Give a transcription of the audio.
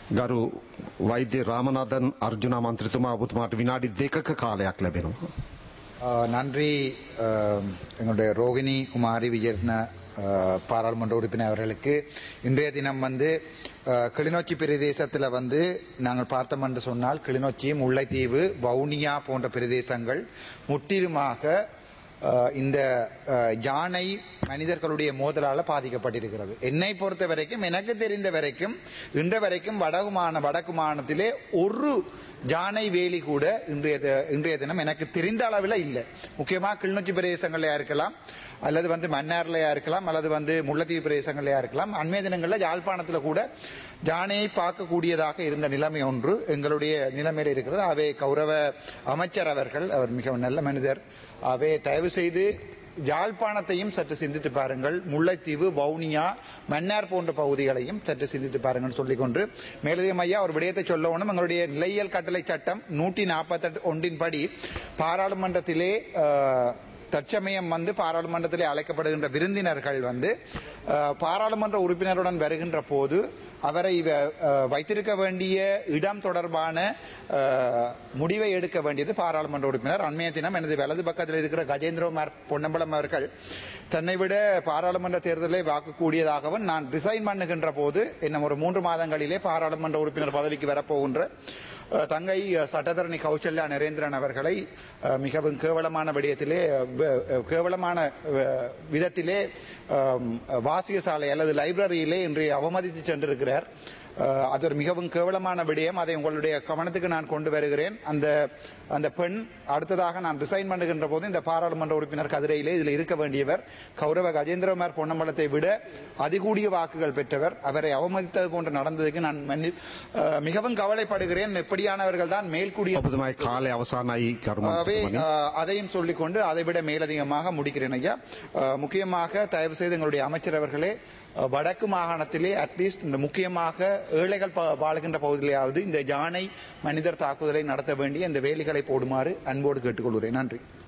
ගරු වෛද්‍ය රාමනාදන් අර්ජුන මන්ත්‍රීතුමා ඔබතුමාට විනාඩි 2ක කාලයක් ලැබෙනවා. நன்றி எங்களுடைய ரோகிணி குமாரி விஜயரத்ன பாராளுமன்ற உறுப்பினர் அவர்களுக்கு. இன்றைய தினம் வந்து கிளிநொச்சி பிரதேசத்தில் வந்து நாங்கள் பார்த்தோம் என்று சொன்னால் கிளிநொச்சி, முல்லைத்தீவு, வவுனியா போன்ற பிரதேசங்கள் முற்றிலுமாக இந்த யானை மனிதர்களுடைய மோதலால் பாதிக்கப்பட்டிருக்கிறது. என்னை பொறுத்த வரைக்கும், எனக்கு தெரிந்த வரைக்கும், இன்று வரைக்கும் வடக்கு மாநிலத்திலே ஒரு யானை வேலி கூட இன்றைய தினம் எனக்கு தெரிந்த அளவில் இல்லை. முக்கியமாக கிளிநொச்சி பிரதேசங்களையா இருக்கலாம், அல்லது வந்து மன்னார்லையா இருக்கலாம், அல்லது வந்து முல்லைத்தீவு பிரதேசங்களையா இருக்கலாம். அண்மைய தினங்களில் யாழ்ப்பாணத்தில் கூட யானையை பார்க்கக்கூடியதாக இருந்த நிலைமை ஒன்று எங்களுடைய நிலைமையில் இருக்கிறது. அவை கௌரவ அமைச்சர் அவர்கள், அவர் மிகவும் நல்ல மனிதர். அவை தயவு செய்து யாழ்ப்பாணத்தையும் சற்று சிந்தித்து பாருங்கள், முல்லைத்தீவு, வவுனியா, மன்னார் போன்ற பகுதிகளையும் சற்று சிந்தித்து பாருங்கள் சொல்லிக்கொண்டு, மேலதிகம் ஐயா ஒரு விடயத்தை சொல்லணும். எங்களுடைய நிலையியல் கட்டளை சட்டம் 148 படி பாராளுமன்றத்திலே தற்சமயம் வந்து பாராளுமன்றத்திலே அழைக்கப்படுகின்ற விருந்தினர்கள் வந்து பாராளுமன்ற உறுப்பினருடன் வருகின்ற போது அவரை வைத்திருக்க வேண்டிய இடம் தொடர்பான முடிவை எடுக்க வேண்டியது பாராளுமன்ற உறுப்பினர். அண்மைய தினம் எனது வலது பக்கத்தில் இருக்கிற கஜேந்திரகுமார் பொன்னம்பலம் அவர்கள் தன்னை விட பாராளுமன்ற தேர்தலில் வாக்கக்கூடியதாகவும் நான் ரிசைன் பண்ணுகின்ற போது இன்னும் ஒரு 3 மாதங்களிலே பாராளுமன்ற உறுப்பினர் பதவிக்கு வரப்போகின்ற தங்கை சட்டத்தரணி கௌசல்யா நரேந்திரன் அவர்களை மிகவும் கேவலமான விதத்திலே வாசியசாலை அல்லது லைப்ரரியிலே இன்று அவமதித்து சென்றிருக்கிறார். அது ஒரு மிகவும் கேவலமான விடயம். அதை உங்களுடைய கவனத்துக்கு நான் கொண்டு வருகிறேன். அந்த பெண் அடுத்ததாக நான் ரிசைன் பண்ணுகின்ற போது இந்த பாராளுமன்ற உறுப்பினர் கதிரையிலே இதில் இருக்க வேண்டியவர் கௌரவ கஜேந்திரகுமார் பொன்னம்பலத்தை விட அதிகூடிய வாக்குகள் பெற்றவர். அவரை அவமதித்தது போன்று நடந்ததுக்கு நான் மிகவும் கவலைப்படுகிறேன். எப்படியானவர்கள் தான் மேல்குடிய அதையும் சொல்லிக்கொண்டு அதை விட மேலதிகமாக முடிக்கிறேன் ஐயா. முக்கியமாக தயவு செய்து எங்களுடைய அமைச்சர் அவர்களே, வடக்கு மாகாணத்திலே அட்லீஸ்ட் இந்த முக்கியமாக ஏழைகள் வாழுகின்ற பகுதியிலாவது இந்த யானை மனிதர் தாக்குதலை நடத்த வேண்டிய இந்த வேலிகளை போடுமாறு அன்போடு கேட்டுக்கொள்கிறேன். நன்றி.